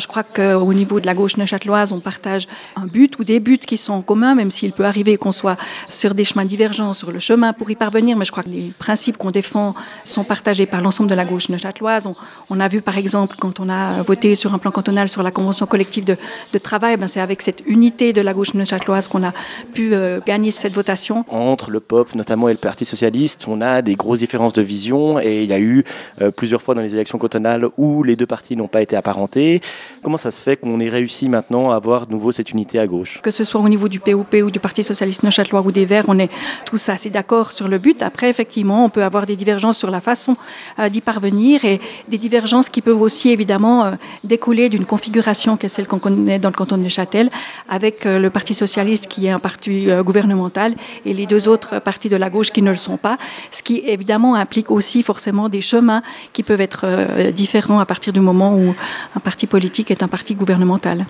crois qu'au niveau de la gauche neuchâteloise, on partage un but ou des buts qui sont communs, même s'il peut arriver qu'on soit sur des chemins divergents, sur le chemin pour y parvenir. Mais je crois que les principes qu'on défend sont partagés par l'ensemble de la gauche neuchâteloise. On a vu par exemple, quand on a voté sur un plan cantonal sur la convention collective de travail, c'est avec cette unité de la gauche neuchâteloise qu'on a pu gagner cette votation. Entre le POP notamment et le Parti socialiste, on a des grosses différences de vision et il y a eu plusieurs fois dans les élections cantonales où les deux partis n'ont pas été apparentés. Comment ça se fait qu'on ait réussi maintenant à avoir de nouveau cette unité à gauche? Que ce soit au niveau du POP ou du Parti socialiste neuchâtelois ou des Verts, on est tous assez d'accord sur le but. Après, effectivement, on peut avoir des divergences sur la façon d'y parvenir et des divergences qui peuvent aussi évidemment découler d'une configuration qui est celle qu'on connaît dans le canton de Neuchâtel avec le Parti socialiste qui est un parti gouvernemental et les deux autres partis de la gauche qui ne le sont pas, ce qui évidemment implique aussi forcément des chemins qui peuvent être différents à partir du moment où un parti politique est un parti gouvernemental.